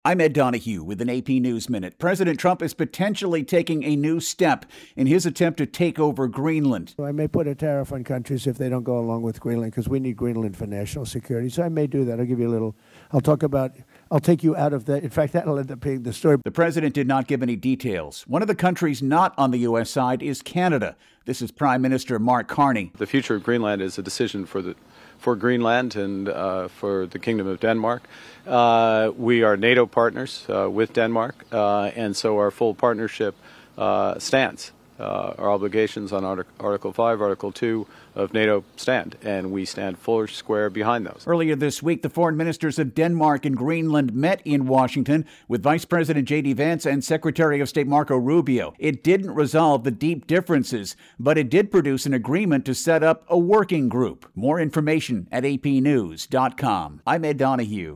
I'm Ed Donahue with an AP News Minute. President Trump is potentially taking a new step in his attempt to take over Greenland. I may put a tariff on countries if they don't go along with Greenland, because we need Greenland for national security. So I may do that. I'll give you a little, I'll take you out of that. In fact, that'll end up being the story. The president did not give any details. One of the countries not on the U.S. side is Canada. This is Prime Minister Mark Carney. The future of Greenland is a decision for Greenland and for the Kingdom of Denmark. We are NATO partners with Denmark, and so our full partnership stands. Our obligations on Article 5, Article 2 of NATO stand, and we stand full square behind those. Earlier this week, the foreign ministers of Denmark and Greenland met in Washington with Vice President J.D. Vance and Secretary of State Marco Rubio. It didn't resolve the deep differences, but it did produce an agreement to set up a working group. More information at apnews.com. I'm Ed Donahue.